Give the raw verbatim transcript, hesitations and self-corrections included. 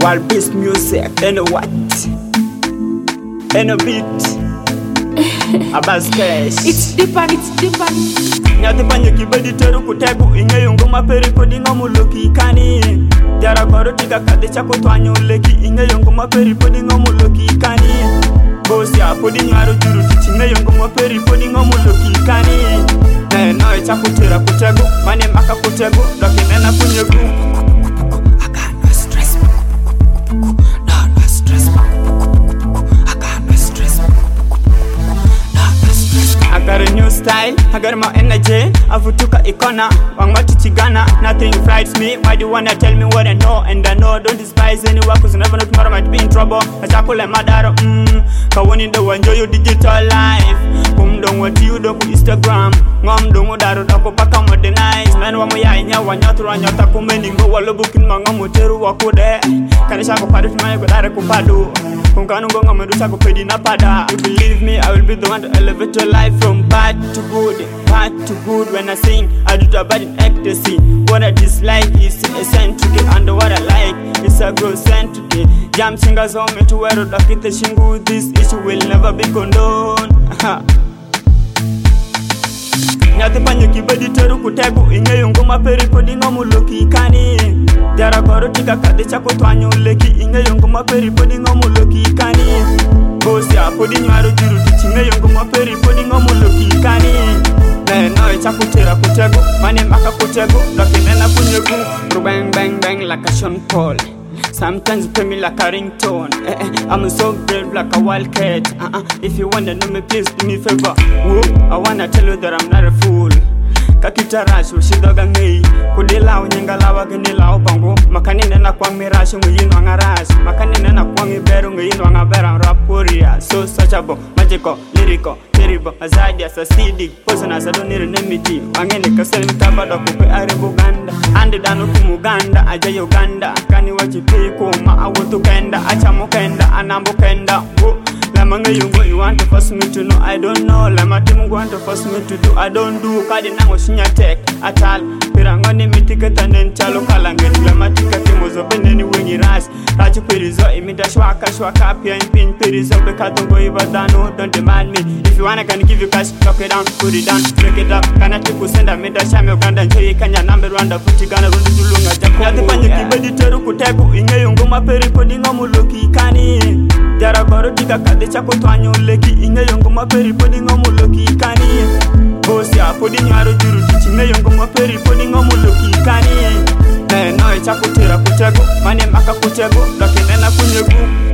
Wild beast music, and a what? And a beat. Abas cash. It's deeper, it's deeper. Nyati panye kibedi teru kutegu inge yungu maperi podi ngomu loki kani. Jara koro tika kade chako twanyo leki inge yungu maperi podi ngomu loki kani. Bosi ya podi nyaro juru titi inge yungu maperi podi ngomu loki kani. Eh no e chako tera kutegu mane maka kutegu loki nena kunyegu. I got a new style, I got my energy. Avutuka ikona, wang matichigana. Nothing frightens me, why do you wanna tell me what I know? And I know, don't despise anyone, cause you never know tomorrow might be in trouble. Achakule madaro, mmm Kawani do enjoy your digital life. Kum dong what you do ku Instagram. Ngom dong udaro dako paka modernize. Men wa moya inya wanyatu wanyata kumeningo walobukin mangamu teru wakude. Kanisha ko padu tumaya ko dare ku padu. Kum kanu ngonga medusa ko pedi na pada. You believe me, I will be the one to elevate your life from bad to good, bad to good. When I sing, I do the bad in ecstasy. What I dislike is eccentric, and what I like is a grocentric. Jam singers on me to wear a duck in the shingu. This issue will never be condoned. Nyati panye kibedi teru kutegu inge yungu maperi podi ngomu loki kani. Jara koro tika kade chako twanyo leki inge yungu maperi podi ngomu loki kani. Bosi ya podi nyaro juru titi inge yungu maperi podi ngomu loki kani. Eh no e chako tera kutegu mane maka kutegu loki nena kunyegu. Bang bang bang like a Sean Paul. Sometimes you play me like a ringtone. Eh, eh, I'm so brave like a wildcat. Uh-uh. If you wanna know me, please do me a favor. Whoa, I wanna tell you that I'm not a fool. Kakita rash, ushidoga ngei. Kudila unyenga lawa genila obango. Makani nena kwa mirashi nguyino anga rash. Makani nena kwa miberu nguyino anga bera rapuria. So searchable, magical, lyrical, terrible. Azadias, acidic, poisonous, I don't need an enmity. Wangeni kasel mitabada kupe are Buganda. Andi dano kumuganda, aja Uganda. Kani wachipiko, ma awutu kenda. Acha mukenda, anambu kenda. Whoa. Lamanga yungo you want to force me to know I don't know. Lama timu want to force me to do I don't do. Kadi nango shinya tek atal. Pirangoni mitiketa nenchalo kalangeni. Lama tika timu zobe neni wengi ras. Rachu pirizo imita shwaka shwaka pia impin pirizo bekatongo ibadano. Don't demand me. If you wanna can give you cash, knock it down, put it down, break it up. Kana tiku senda mida shame Uganda nchoi kanya nambe Rwanda puti gana rundu zulunga jakongo. Yati panye kibedi teru kutegu inge yungo maperi podi ngomu loki kani. Jara koro tika kade chako twanyo leki inge yungu maperi podi ngomu loki kani. Bosi ya podi nyaro juru titi inge yungu maperi podi ngomu loki kani. Eh no e chako tera kutegu mane maka kutegu loki nena kunyegu.